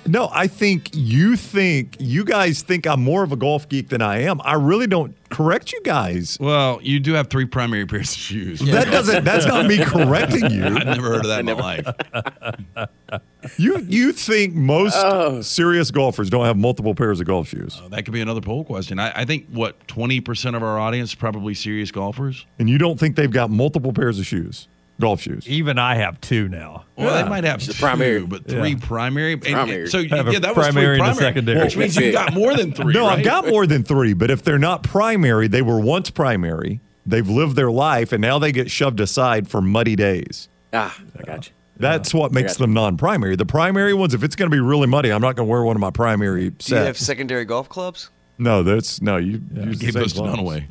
No, I think you guys think I'm more of a golf geek than I am. I really don't correct you guys. Well, you do have 3 primary pairs of shoes. That's not me correcting you. I've never heard of that in my life. You think most serious golfers don't have multiple pairs of golf shoes. That could be another poll question. I think, 20% of our audience is probably serious golfers? And you don't think they've got multiple pairs of shoes, golf shoes? Even I have 2 now. Well, they might have 2, primary. but 3 primary. Primary. So, Have a that was 3 primary and a primary. secondary. Which means you got more than 3, No, right? I've got more than 3, but if they're not primary, they were once primary. They've lived their life, and now they get shoved aside for muddy days. I got you. That's what makes them non-primary. The primary ones, if it's going to be really muddy, I'm not going to wear one of my primary Do you have sets. secondary golf clubs? No, you use the Gave same those to clubs. Dunaway.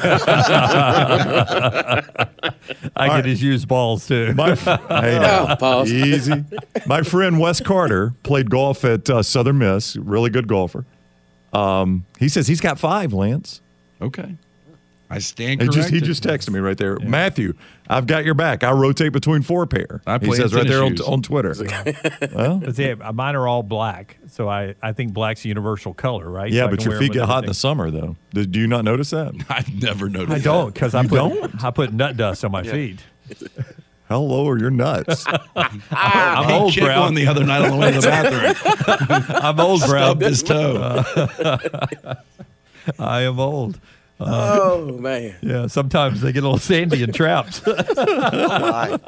I get his used balls too. Hey, now, pause. easy. My friend Wes Carter played golf at Southern Miss. Really good golfer. He says he's got 5, Lance. Okay. I stand He corrected. just texted me right there. Matthew, I've got your back. I rotate between 4 pair. I He play says in right there tennis shoes. on Twitter. Well, But see, mine are all black, so I think black's a universal color, right? yeah, So I but can your wear 'em feet with get hot in the everything. summer, though. Do you not notice that? I've never noticed I don't, because I put nut dust on my Yeah. feet. How low are your nuts? I'm He old, checked bro. one the other night on the way to the bathroom. I'm old, bro. Stubbed his toe. I am old. Oh, man. Yeah, sometimes they get a little sandy in traps. Why?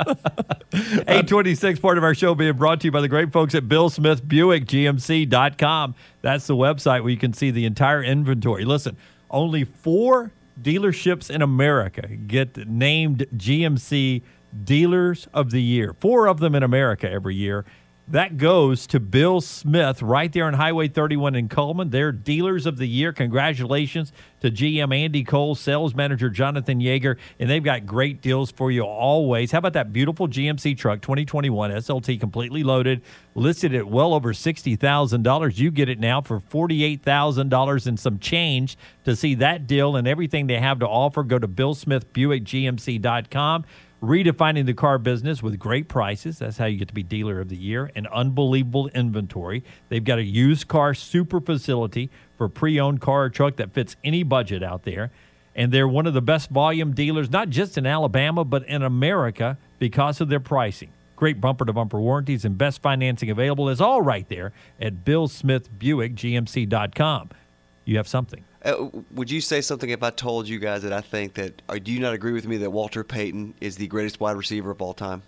826, part of our show being brought to you by the great folks at Bill Smith Buick, GMC.com. That's the website where you can see the entire inventory. Listen, only 4 dealerships in America get named GMC Dealers of the Year. 4 of them in America every year. That goes to Bill Smith right there on Highway 31 in Coleman. They're Dealers of the Year. Congratulations to GM Andy Cole, Sales Manager Jonathan Yeager, and they've got great deals for you always. How about that beautiful GMC truck, 2021 SLT, completely loaded, listed at well over $60,000. You get it now for $48,000 and some change. To see that deal and everything they have to offer, go to BillSmithBuickGMC.com. Redefining the car business with great prices. That's how you get to be Dealer of the Year. And unbelievable inventory. They've got a used car super facility for pre-owned car or truck that fits any budget out there. And they're one of the best volume dealers, not just in Alabama, but in America because of their pricing. Great bumper-to-bumper warranties and best financing available is all right there at BillSmithBuickGMC.com. You have something. Would you say something if I told you guys that I think that, or do you not agree with me that Walter Payton is the greatest wide receiver of all time?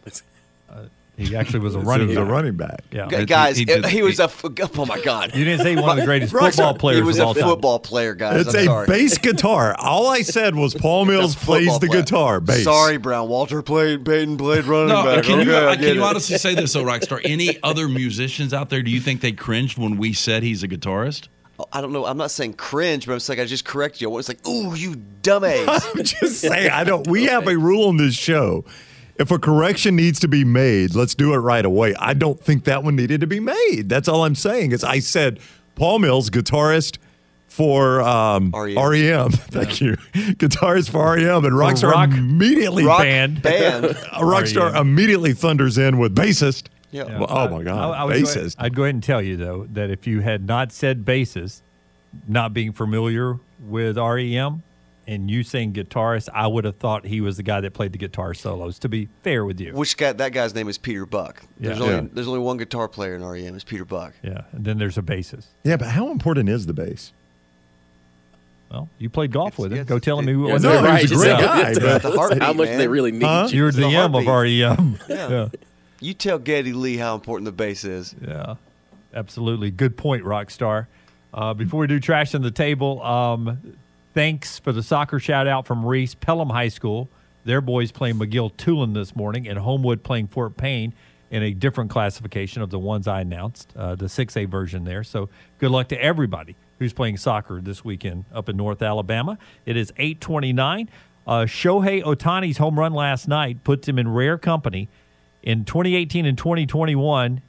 He actually was a He running was a back. running back. Yeah. Guys, he was oh my God. You didn't say one of the greatest Right, football players He was of a all time. football player, guys. It's I'm a sorry. bass guitar. All I said was Paul Mills It's a plays football the player. guitar. Bass. Sorry, Brown. Walter Payton played running No, back. can Okay, I get you it. honestly say this, though, Rockstar? Any other musicians out there, do you think they cringed when we said he's a guitarist? I don't know. I'm not saying cringe, but I'm saying I just correct you. It's like, ooh, you dumbass. I'm just saying, we have a rule on this show. If a correction needs to be made, let's do it right away. I don't think that one needed to be made. That's all I'm saying. Is I said Paul Mills, guitarist for REM. Thank you. Guitarist for REM. And Rockstar Rock- immediately Rock band. Rockstar REM. immediately thunders in with bassist. Yeah. Well, oh, my God. I would Bassist. I'd go ahead and tell you, though, that if you had not said bassist, not being familiar with REM, and you saying guitarist, I would have thought he was the guy that played the guitar solos, to be fair with you. Which guy? That guy's name is Peter Buck. There's Yeah. only there's only one guitar player in REM. It's Peter Buck. Yeah, and then there's a bassist. Yeah, but how important is the bass? Well, you played golf with him. it's- Go tell him who it- was No, there. he was a great guy. It's But the heartbeat, How much man. they really need Huh? you. You're the the M of heartbeat. REM. Yeah. You tell Geddy Lee how important the bass is. Yeah, absolutely. Good point, Rockstar. Before we do trash on the table, thanks for the soccer shout out from Reese. Pelham High School. Their boys playing McGill Tulane this morning, and Homewood playing Fort Payne in a different classification of the ones I announced, the 6A version there. So good luck to everybody who's playing soccer this weekend up in North Alabama. It is 8:29. Shohei Ohtani's home run last night puts him in rare company. In 2018 and 2021,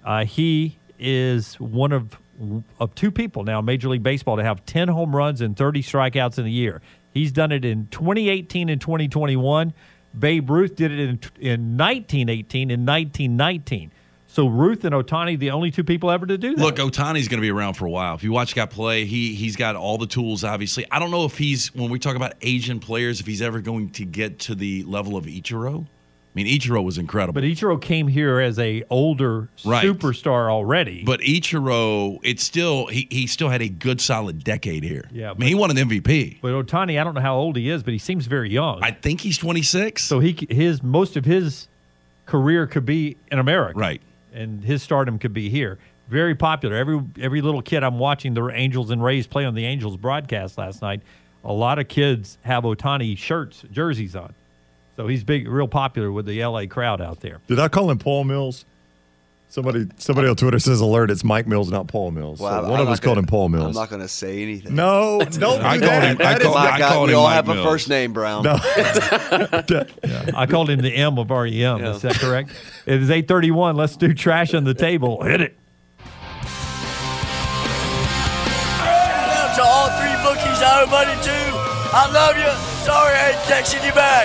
he is one of 2 people now in Major League Baseball to have 10 home runs and 30 strikeouts in a year. He's done it in 2018 and 2021. Babe Ruth did it in 1918 and 1919. So Ruth and Otani, the only two people ever to do that. Look, Otani's going to be around for a while. If you watch the guy play, he's got all the tools, obviously. I don't know if when we talk about Asian players, if he's ever going to get to the level of Ichiro. I mean, Ichiro was incredible. But Ichiro came here as a older superstar already. But Ichiro, it's still he still had a good solid decade here. Yeah, I mean, he won an MVP. But Otani, I don't know how old he is, but he seems very young. I think he's 26. So most of his career could be in America. Right. And his stardom could be here. Very popular. Every little kid I'm watching the Angels and Rays play on the Angels broadcast last night, a lot of kids have Otani jerseys on. So he's real popular with the LA crowd out there. Did I call him Paul Mills? Somebody on Twitter says alert. It's Mike Mills, not Paul Mills. Well, so one of us called him Paul Mills. I'm not going to say anything. No, don't do I that. called him we all Mike have Mills. a first name, Brown. No. I called him the M of REM. Yeah. Is that correct? It is 8:31. Let's do trash on the table. Hit it. Shout out to all three bookies I owe money to. I love you. Sorry I ain't texting you back.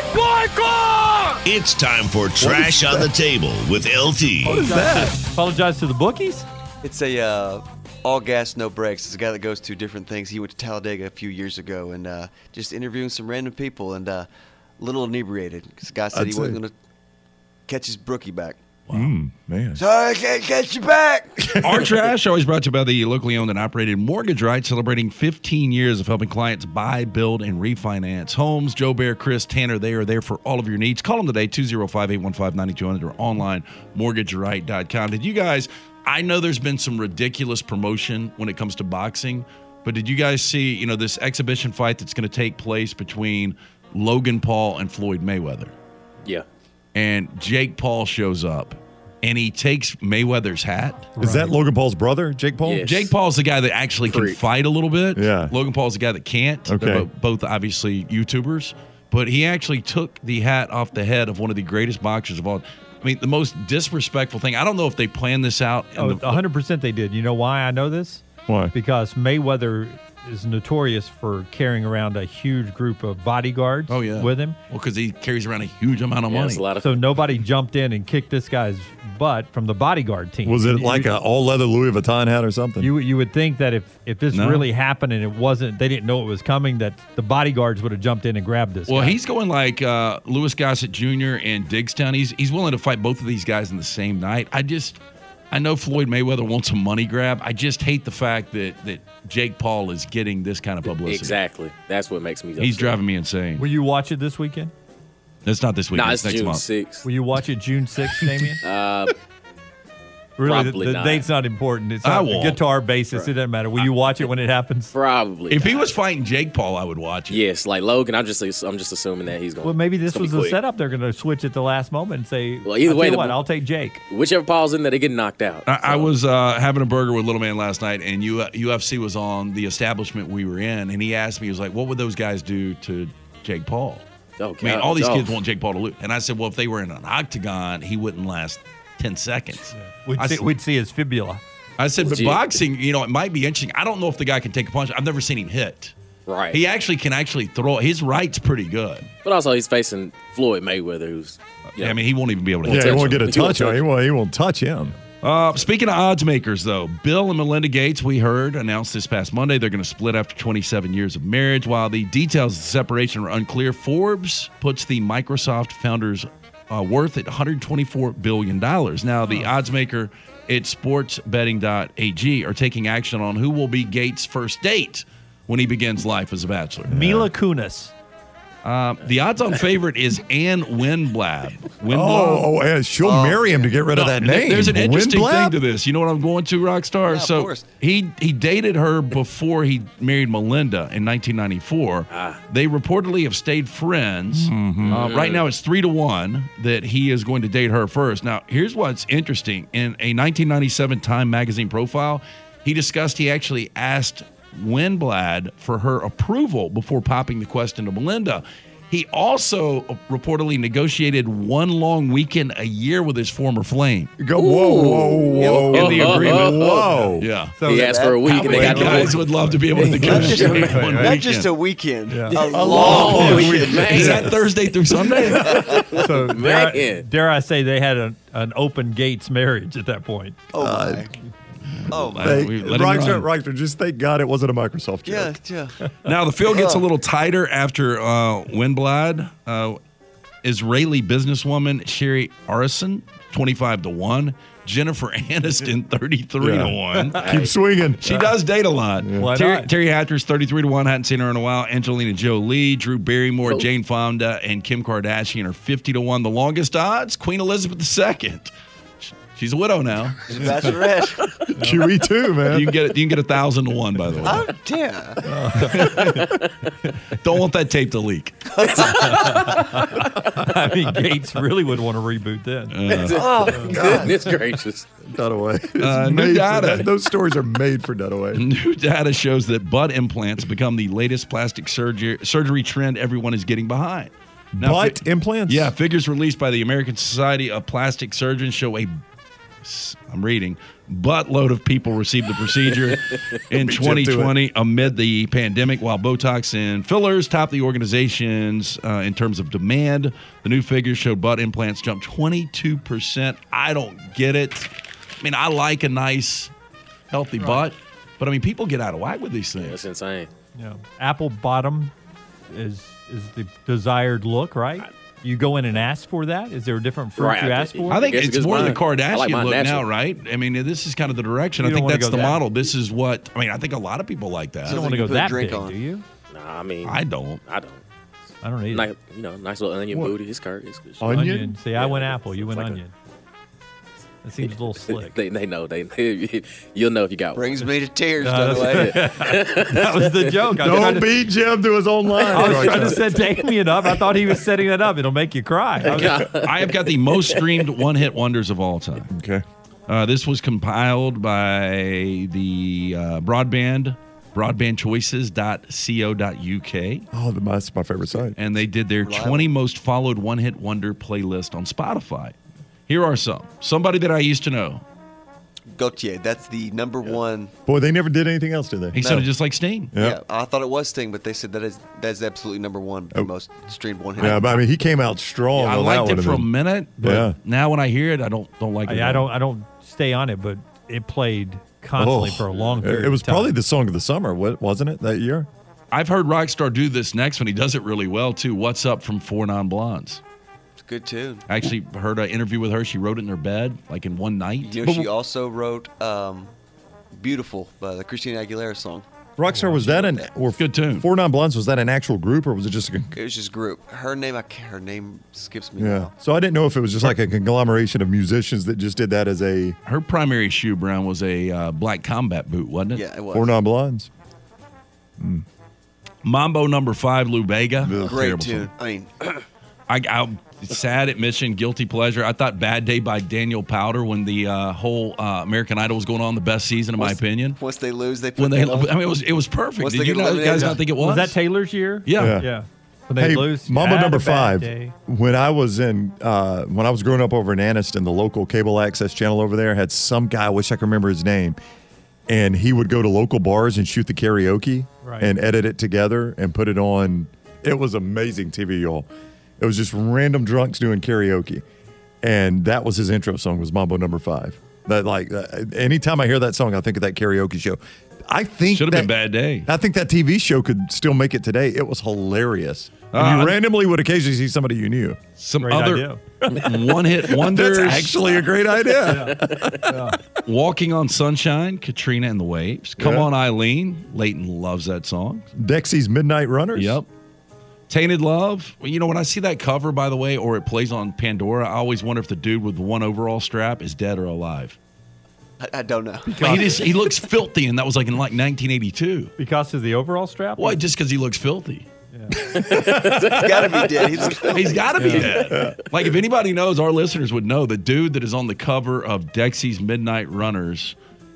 It's time for Trash on the Table with LT. What is that? Apologize to the bookies. It's a all gas, no brakes. It's a guy that goes to different things. He went to Talladega a few years ago and just interviewing some random people and a little inebriated. Because the guy said he wasn't going to catch his brookie back. Man. Sorry, I can't catch you back. Our Trash, always brought to you by the locally owned and operated Mortgage Right, celebrating 15 years of helping clients buy, build, and refinance homes. Joe Bear, Chris, Tanner, they are there for all of your needs. Call them today, 205-815-9200 or online, mortgageright.com. Did you guys, I know there's been some ridiculous promotion when it comes to boxing, but did you guys see, this exhibition fight that's going to take place between Logan Paul and Floyd Mayweather? Yeah. And Jake Paul shows up, and he takes Mayweather's hat. Is that Logan Paul's brother, Jake Paul? Yes. Jake Paul's the guy that actually can fight a little bit. Yeah. Logan Paul's the guy that can't. Okay. They're both obviously YouTubers. But he actually took the hat off the head of one of the greatest boxers of all. I mean, the most disrespectful thing. I don't know if they planned this out. 100% they did. You know why I know this? Why? Because Mayweather is notorious for carrying around a huge group of bodyguards with him. Well, because he carries around a huge amount of Yeah, money. that's a lot of So nobody jumped in and kicked this guy's butt from the bodyguard team. Was it like an all-leather Louis Vuitton hat or something? You would think that if this No. really happened and it wasn't, they didn't know it was coming, that the bodyguards would have jumped in and grabbed this Well, guy. he's going like Louis Gossett Jr. and Diggstown. He's willing to fight both of these guys in the same night. I know Floyd Mayweather wants a money grab. I just hate the fact that Jake Paul is getting this kind of publicity. Exactly. That's what makes me upset. He's driving me insane. Will you watch it this weekend? It's not this weekend. Nah, it's it's next June month. 6th. Will you watch it June 6th, Damien? Really, Probably the not. date's not important. It's I on a won't. guitar basis. It doesn't matter. Will you watch it when it happens? Probably. If he not. was fighting Jake Paul, I would watch it. Yes, like Logan, I'm just assuming that he's going. Well, maybe this was the quick. setup. They're going to switch at the last moment and say, Well, either I'll way, tell you the- what, I'll take Jake. Whichever Paul's in there, they get knocked out. I was having a burger with Little Man last night, and UFC was on the establishment we were in, and he asked me, he was like, what would those guys do to Jake Paul? Oh, I mean, God. all these Oh. kids want Jake Paul to lose. And I said, well, if they were in an octagon, he wouldn't last 10 seconds. We'd see his fibula. I said, but Legit. boxing, it might be interesting. I don't know if the guy can take a punch. I've never seen him hit. Right. He actually can throw. His right's pretty good. But also, he's facing Floyd Mayweather, who's. I mean, he won't even be able to yeah, hit. he touch won't him. get a He won't touch on touch him. He won't touch him. Speaking of odds makers, though, Bill and Melinda Gates, we heard, announced this past Monday they're going to split after 27 years of marriage. While the details of the separation are unclear, Forbes puts the Microsoft founders' worth at $124 billion. Now, the odds maker at sportsbetting.ag are taking action on who will be Gates' first date when he begins life as a bachelor. Mila Kunis. The odds-on favorite is Ann Winblad. And she'll marry him to get rid of that name. There's an interesting Windblad? thing to this. You know what I'm going to, Rockstar? Yeah, of so course. he dated her before he married Melinda in 1994. They reportedly have stayed friends. Right now, it's 3-1 that he is going to date her first. Now, here's what's interesting. In a 1997 Time magazine profile, he discussed he actually asked Winblad for her approval before popping the question to Melinda. He also reportedly negotiated one long weekend a year with his former flame. Whoa. In the agreement. Whoa. Yeah. So He asked for a week, How and they many got the guys whole. would love to be able to negotiate one Not weekend? just a weekend, Yeah. a long weekend. Man. Is that Thursday through Sunday? So Man. dare I say they had an open gates marriage at that point. Oh my. Oh my. Hey, We let him run. Reichner, just thank God it wasn't a Microsoft joke. Yeah. Now the field gets a little tighter after Windblad. Israeli businesswoman Sherry Arison, 25-1. Jennifer Aniston, 33-1. Keep swinging. She does date a lot. Why Terry, not? Terry Hatcher's 33-1. Hadn't seen her in a while. Angelina Jolie, Drew Barrymore, Jane Fonda, and Kim Kardashian are 50-1. The longest odds, Queen Elizabeth II. She's a widow now. She's a bachelorette. QE2, man. You can get 1,000-1, by the way. Oh, yeah. Don't want that tape to leak. I mean, Gates really would want to reboot then. Oh, God. Goodness gracious. Dunaway. It's New made for data. that. Those stories are made for Dunaway. New data shows that butt implants become the latest plastic surgery trend everyone is getting behind. Now, Butt implants? Yeah, figures released by the American Society of Plastic Surgeons show I'm reading, buttload of people received the procedure in 2020 amid the pandemic, while Botox and fillers top the organizations in terms of demand. The new figures show butt implants jumped 22%. I don't get it. I mean, I like a nice, healthy butt, but I mean, people get out of whack with these things. That's insane. Yeah. Apple bottom is the desired look, right? You go in and ask for that? Is there a different fruit Right, you ask for? I think guess it's it's more the mine. I Kardashian like mine look natural. now, right? I mean, this is kind of the direction. You I don't think wanna that's go the that- model. This is what, I mean, I think a lot of people like that. You don't Sounds want to like go you put a that drink big, on. do you? Nah, I mean, I don't. I don't. I don't either. Nice, nice little onion booty. It's Kurt. It's good. Onion? Onion. See, I went apple. You It's went like a- onion. It seems a little slick. They know. You'll know if you got one. Brings me to tears, that's- Dunaway. That was the joke. I was trying Don't to- beat Jim to his own line. I was trying to Reichner. set Damien up. I thought he was setting that up. It'll make you cry. I was- I have got the most streamed one-hit wonders of all time. Okay. This was compiled by the broadbandchoices.co.uk, Oh, that's my favorite site. and they did their 20 most followed one-hit wonder playlist on Spotify. Here are some. Somebody that I used to know. Gautier, that's the number one. Boy, they never did anything else, did they? He sounded just like Sting. Yeah. Yeah, I thought it was Sting, but they said that's absolutely number one, the most streamed one hit. Yeah, but I mean, he came out strong. I on liked that it one, for a and then- minute, but Yeah. now when I hear it, I don't like it. I don't stay on it, but it played constantly for a long period. It was of time. probably the song of the summer, wasn't it, that year? I've heard Rockstar do this next one. He does it really well, too. What's Up from Four Non-Blondes. It's a good tune. I actually heard an interview with her. She wrote it in her bed, like in one night. You know, she also wrote "Beautiful," the Christina Aguilera song. Rockstar, was that an or Good tune. Four Non Blondes, was that an actual group or was it just a It was just group. Her name skips me yeah? now. So I didn't know if it was just like a conglomeration of musicians that just did that as a Her primary shoe brand was a black combat boot, wasn't it? Yeah, it was. Four Non Blondes. Mambo number 5, Lou Bega. Ugh. Great Terrible tune. song. I mean, I'm sad admission, guilty pleasure. I thought Bad Day by Daniel Powder when the whole American Idol was going on, the best season, in my opinion. once they lose, they put When they, I that on. mean, it was perfect. Once Did they you get guys eliminated, not think it was? Was that Taylor's year? Yeah. Yeah. When they Hey, lose. Mambo Had number a bad 5. day. When I was when I was growing up over in Anniston, the local cable access channel over there had some guy. I wish I could remember his name. And he would go to local bars and shoot the karaoke Right. and edit it together and put it on. It was amazing TV, y'all. It was just random drunks doing karaoke, and that was his intro song. Was Mambo number 5. Anytime I hear that song, I think of that karaoke show. I think Should have been that- Bad Day. I think that TV show could still make it today. It was hilarious. And you randomly would occasionally see somebody you knew. Some Great other idea. one-hit wonders. That's actually a great idea. Walking on Sunshine, Katrina and the Waves. Come Yeah. on, Eileen. Leighton loves that song. Dexy's Midnight Runners. Yep. Tainted Love. Well, you know, when I see that cover, by the way, or it plays on Pandora, I always wonder if the dude with the one overall strap is dead or alive. I don't know. Like, he looks filthy, and that was like in 1982. Because of the overall strap? Why? Just because he looks filthy. Gotta be dead. He's got to be dead. Like, if anybody knows, our listeners would know the dude that is on the cover of Dexy's Midnight Runners,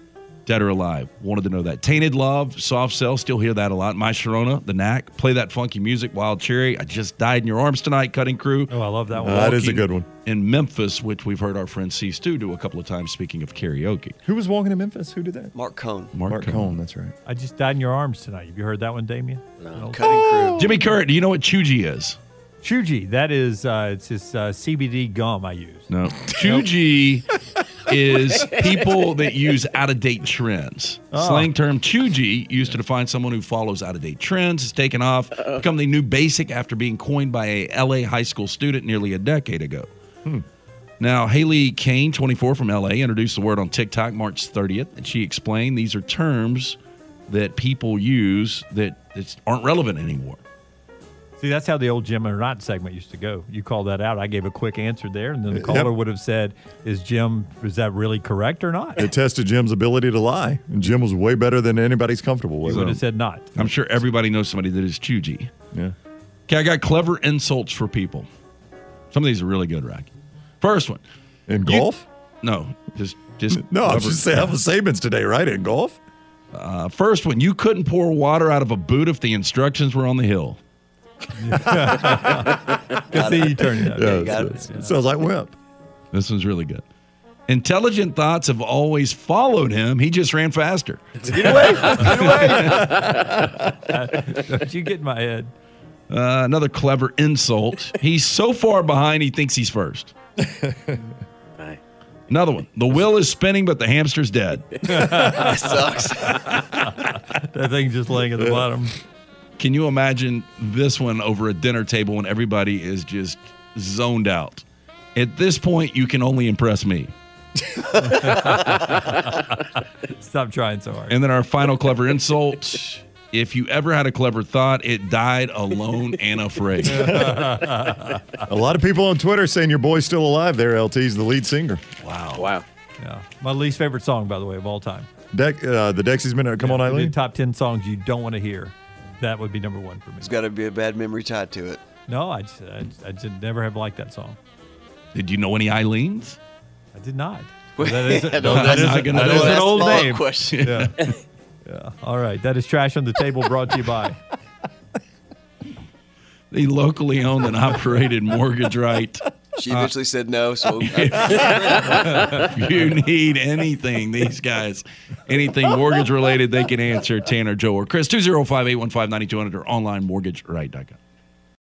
Dead or alive. Wanted to know that. Tainted Love, Soft Cell, still hear that a lot. My Sharona, The Knack, Play That Funky Music, Wild Cherry, I Just Died in Your Arms Tonight, Cutting Crew. Oh, I love that one. That is a good one. In Memphis, which we've heard our friend C. Stu do a couple of times, speaking of karaoke. Who was walking in Memphis? Who did that? Mark Cohn. Mark Cohn. That's right. I Just Died in Your Arms Tonight. Have you heard that one, Damien? No. Cutting Crew. Jimmy Curran, do you know what Chuji is? Chuji, that is, it's this CBD gum I use. No. Chuji is people that use out-of-date trends. Slang term Chuji used to define someone who follows out-of-date trends, has taken off, become the new basic after being coined by a L.A. high school student nearly a decade ago. Now, Haley Kane, 24, from L.A., introduced the word on TikTok March 30th, and she explained these are terms that people use that aren't relevant anymore. See, that's how the old Jim or Not segment used to go. You called that out. I gave a quick answer there, and then the caller would have said, is that really correct or not? It tested Jim's ability to lie, and Jim was way better than anybody's comfortable He with. would have said not. I'm sure everybody knows somebody that is Chuji. Yeah. Okay, I got clever insults for people. Some of these are really good, Rack. First one. In golf? No, just No, I was clever- just saying, I'm a Sabins today, right? In golf? First one, you couldn't pour water out of a boot if the instructions were on the hill. See, you turned it up. Yeah, got it sounds like Wimp. This one's really good. Intelligent thoughts have always followed him. He just ran faster. Get away! Get away! Don't you get in my head. Another clever insult. He's so far behind, he thinks he's first. Bye. Another one. The wheel is spinning, but the hamster's dead. That sucks. That thing's just laying at the bottom. Can you imagine this one over a dinner table when everybody is just zoned out? At this point, you can only impress me. Stop trying so hard. And then our final clever insult. If you ever had a clever thought, it died alone and afraid. A lot of people on Twitter saying your boy's still alive there, LT's the lead singer. Wow. Yeah. My least favorite song, by the way, of all time. The Dexys Minute. Come on, We did Eileen. top 10 songs you don't want to hear. That would be number one for me. There's got to be a bad memory tied to it. No, I just never have liked that song. Did you know any Eileens? I did not. Wait, That is, no, no, that I'm is, not gonna that do is it. an That's old the follow-up name. question. Yeah. Yeah. All right. That is Trash on the Table brought to you by. The locally owned and operated mortgage right. She eventually said no, so If you need anything, these guys, anything mortgage related, they can answer Tanner, Joe, or Chris. 205-815-9200 or online mortgageright.com.